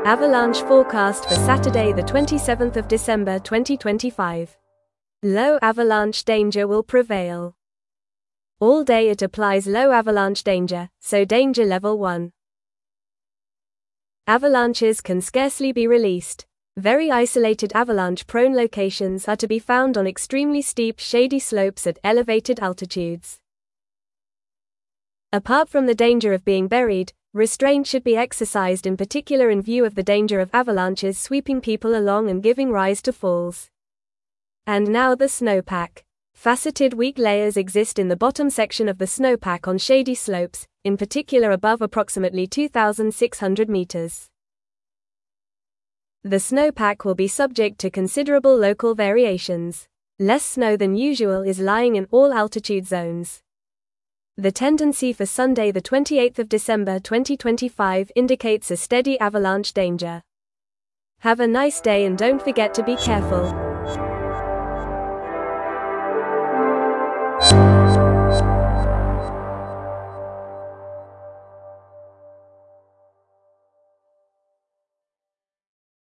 Avalanche forecast for Saturday the 27th of December 2025. Low avalanche danger will prevail. All day it applies low avalanche danger, so danger level 1. Avalanches can scarcely be released. Very isolated avalanche-prone locations are to be found on extremely steep, shady slopes at elevated altitudes. Apart from the danger of being buried, restraint should be exercised in particular in view of the danger of avalanches sweeping people along and giving rise to falls. And now the snowpack. Faceted weak layers exist in the bottom section of the snowpack on shady slopes, in particular above approximately 2,600 meters. The snowpack will be subject to considerable local variations. Less snow than usual is lying in all altitude zones. The tendency for Sunday the 28th of December 2025 indicates a steady avalanche danger. Have a nice day and don't forget to be careful.